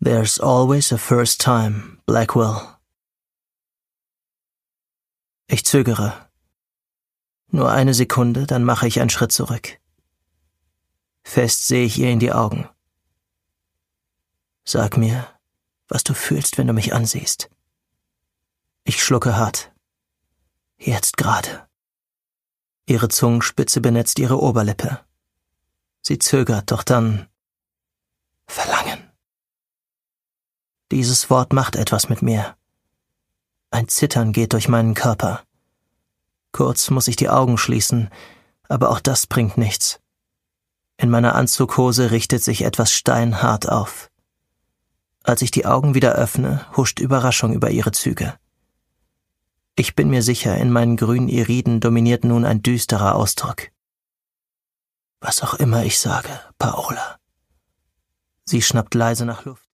There's always a first time, Blackwell. Ich zögere. Nur eine Sekunde, dann mache ich einen Schritt zurück. Fest sehe ich ihr in die Augen. Sag mir, was du fühlst, wenn du mich ansiehst. Ich schlucke hart. Jetzt gerade. Ihre Zungenspitze benetzt ihre Oberlippe. Sie zögert, doch dann Verlangen. Dieses Wort macht etwas mit mir. Ein Zittern geht durch meinen Körper. Kurz muss ich die Augen schließen, aber auch das bringt nichts. In meiner Anzughose richtet sich etwas steinhart auf. Als ich die Augen wieder öffne, huscht Überraschung über ihre Züge. Ich bin mir sicher, in meinen grünen Iriden dominiert nun ein düsterer Ausdruck. Was auch immer ich sage, Paola. Sie schnappt leise nach Luft.